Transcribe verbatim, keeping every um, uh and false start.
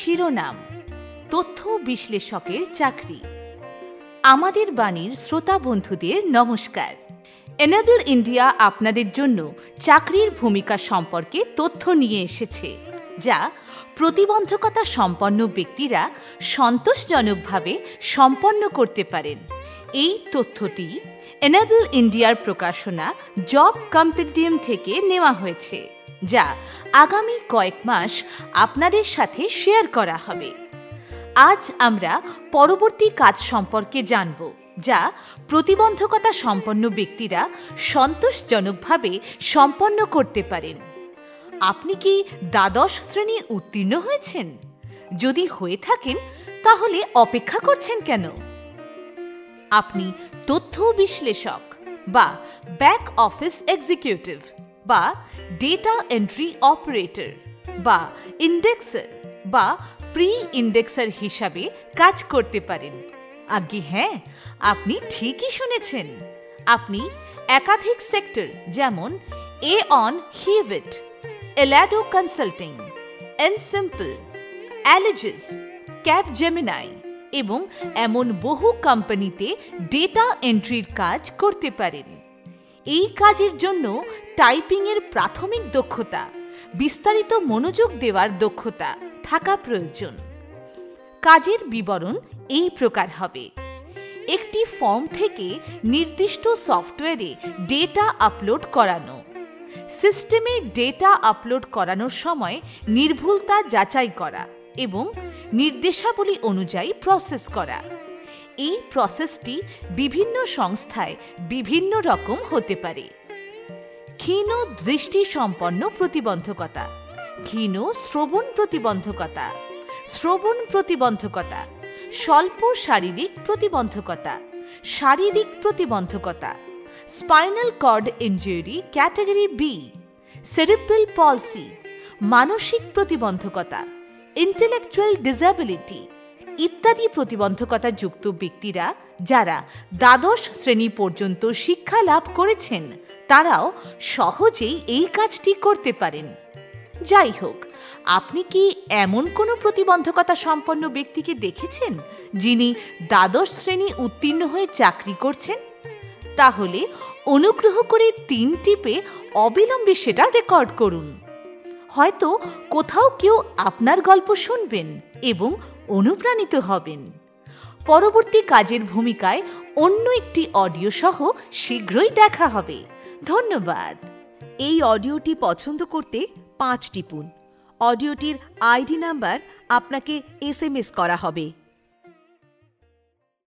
শিরোনাম: তথ্য বিশ্লেষকের চাকরি। আমাদের বাণীর শ্রোতা বন্ধুদের নমস্কার। এনেবল ইন্ডিয়া আপনাদের জন্য চাকরির ভূমিকা সম্পর্কে তথ্য নিয়ে এসেছে, যা প্রতিবন্ধকতা সম্পন্ন ব্যক্তিরা সন্তোষজনকভাবে সম্পন্ন করতে পারেন। এই তথ্যটি এনেবল ইন্ডিয়ার প্রকাশনা জব কম্পেডিয়াম থেকে নেওয়া হয়েছে, যা আগামী কয়েক মাস আপনাদের সাথে শেয়ার করা হবে। আজ আমরা পরবর্তী কাজ সম্পর্কে জানব, যা প্রতিবন্ধকতা সম্পন্ন ব্যক্তিরা সন্তোষজনকভাবে সম্পন্ন করতে পারেন। আপনি কি দ্বাদশ শ্রেণী উত্তীর্ণ হয়েছেন? যদি হয়ে থাকেন, তাহলে অপেক্ষা করছেন কেন? আপনি তথ্য বিশ্লেষক বা ব্যাক অফিস এক্সিকিউটিভ বা ডেটা এন্ট্রি অপারেটর বা ইন্ডেক্সার বা প্রি ইন্ডেক্সার হিসাবে কাজ করতে পারেন। আজ্ঞে হ্যাঁ, আপনি ঠিকই শুনেছেন। আপনি একাধিক সেক্টর যেমন এঅন হিভিট, এলাডো কনসাল্টিং, এনসিম্পল, অ্যালিজিস, ক্যাপজেমিনাই এবং এমন বহু কোম্পানিতে ডেটা এন্ট্রির কাজ করতে পারেন। এই কাজের জন্য টাইপিংয়ের প্রাথমিক দক্ষতা, বিস্তারিত মনোযোগ দেওয়ার দক্ষতা থাকা প্রয়োজন। কাজের বিবরণ এই প্রকার হবে: একটি ফর্ম থেকে নির্দিষ্ট সফটওয়্যারে ডেটা আপলোড করানো, সিস্টেমে ডেটা আপলোড করানোর সময় নির্ভুলতা যাচাই করা এবং নির্দেশাবলী অনুযায়ী প্রসেস করা। এই প্রসেসটি বিভিন্ন সংস্থায় বিভিন্ন রকম হতে পারে। ক্ষীণ দৃষ্টি সম্পন্ন প্রতিবন্ধকতা, ক্ষীণ শ্রবণ প্রতিবন্ধকতা, শ্রবণ প্রতিবন্ধকতা, স্বল্প শারীরিক প্রতিবন্ধকতা, শারীরিক প্রতিবন্ধকতা, spinal cord injury category B, cerebral palsy, মানসিক প্রতিবন্ধকতা, ইন্টেলেকচুয়াল ডিসএবিলিটি ইত্যাদি প্রতিবন্ধকতা যুক্ত ব্যক্তিরা যারা দ্বাদশ শ্রেণী পর্যন্ত শিক্ষা লাভ করেছেন, তারাও সহজেই এই কাজটি করতে পারেন। যাই হোক, আপনি কি এমন কোনো প্রতিবন্ধকতা সম্পন্ন ব্যক্তিকে দেখেছেন যিনি দ্বাদশ শ্রেণী উত্তীর্ণ হয়ে চাকরি করছেন? তাহলে অনুগ্রহ করে তিন টিপে অবিলম্বে সেটা রেকর্ড করুন। হয়তো কোথাও কেউ আপনার গল্প শুনবেন এবং অনুপ্রাণিত হবেন। পরবর্তী কাজের ভূমিকায় অন্য একটি অডিও সহ শীঘ্রই দেখা হবে। ধন্যবাদ। এই অডিওটি পছন্দ করতে পাঁচ টিপুন। অডিওটির আইডি নাম্বার আপনাকে এস এম এস করা হবে।